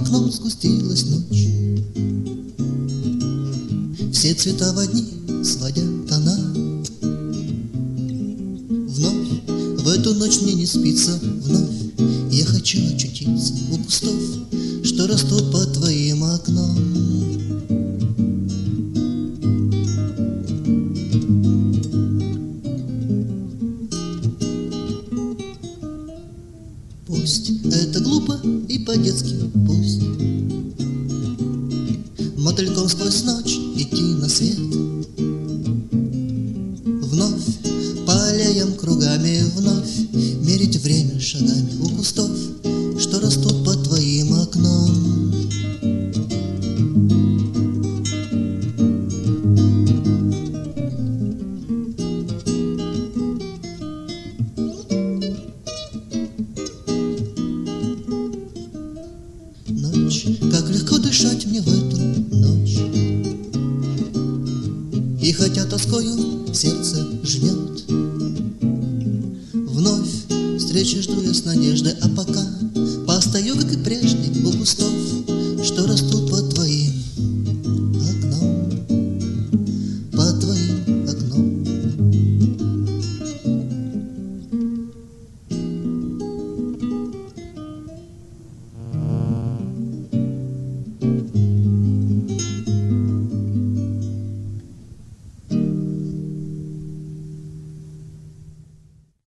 окном сгустилась ночь. Все цвета в одни сводя тона. Вновь в эту ночь мне не спится, вновь я хочу очутиться у кустов, что растут под твоим окном. Пусть это глупо и по-детски, пусть мотыльком сквозь ночь идти на свет, вновь по аллеям кругами, вновь мерить время шагами у кустов, что растут под твоим окном. Ночь, как легко дышать мне в эту ночь, и хотя тоскою сердце жмет, вновь встречи жду я с надеждой, а пока постою, как и прежде, у кустов, что растут